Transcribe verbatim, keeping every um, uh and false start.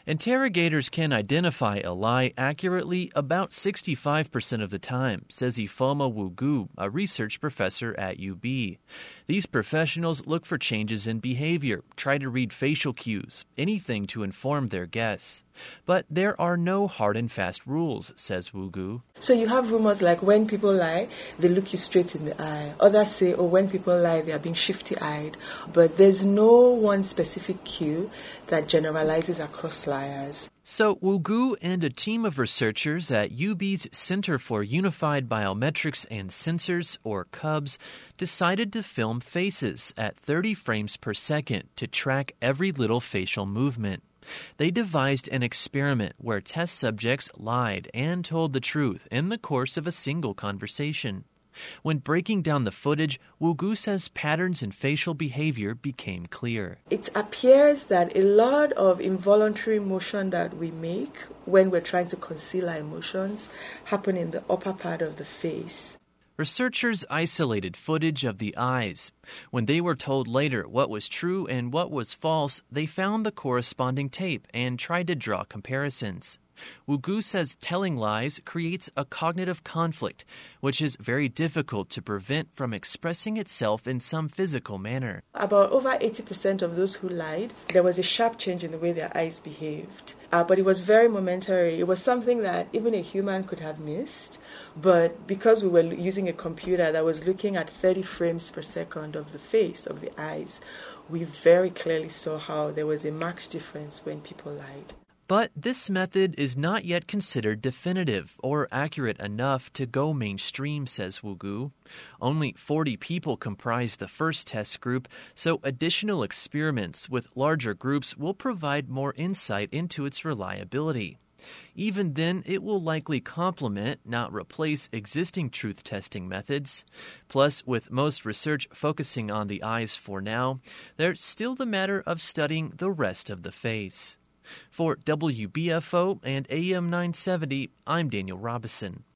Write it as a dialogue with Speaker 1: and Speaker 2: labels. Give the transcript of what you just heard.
Speaker 1: Interrogators can identify a lie accurately about sixty-five percent of the time, says Ifeoma Wugu, a research professor at U B. These professionals look for changes in behavior, try to read facial cues, anything to inform their guess. But there are no hard and fast rules, says Wugu.
Speaker 2: So you have rumors like when people lie, they look you straight in the eye. Others say, oh, when people lie, they are being shifty-eyed. But there's no one specific cue that generalizes across liars.
Speaker 1: So Wugu and a team of researchers at U B's Center for Unified Biometrics and Sensors, or CUBS, decided to film faces at thirty frames per second to track every little facial movement. They devised an experiment where test subjects lied and told the truth in the course of a single conversation. When breaking down the footage, Wugu says patterns in facial behavior became clear.
Speaker 2: It appears that a lot of involuntary motion that we make when we're trying to conceal our emotions happen in the upper part of the face.
Speaker 1: Researchers isolated footage of the eyes. When they were told later what was true and what was false, they found the corresponding tape and tried to draw comparisons. Wugu says telling lies creates a cognitive conflict, which is very difficult to prevent from expressing itself in some physical manner.
Speaker 2: About over eighty percent of those who lied, there was a sharp change in the way their eyes behaved. Uh, but it was very momentary. It was something that even a human could have missed. But because we were using a computer that was looking at thirty frames per second of the face, of the eyes, we very clearly saw how there was a marked difference when people lied.
Speaker 1: But this method is not yet considered definitive or accurate enough to go mainstream, says Wugu. Only forty people comprise the first test group, so additional experiments with larger groups will provide more insight into its reliability. Even then, it will likely complement, not replace, existing truth-testing methods. Plus, with most research focusing on the eyes for now, there's still the matter of studying the rest of the face. For W B F O and A M nine seventy, I'm Daniel Robison.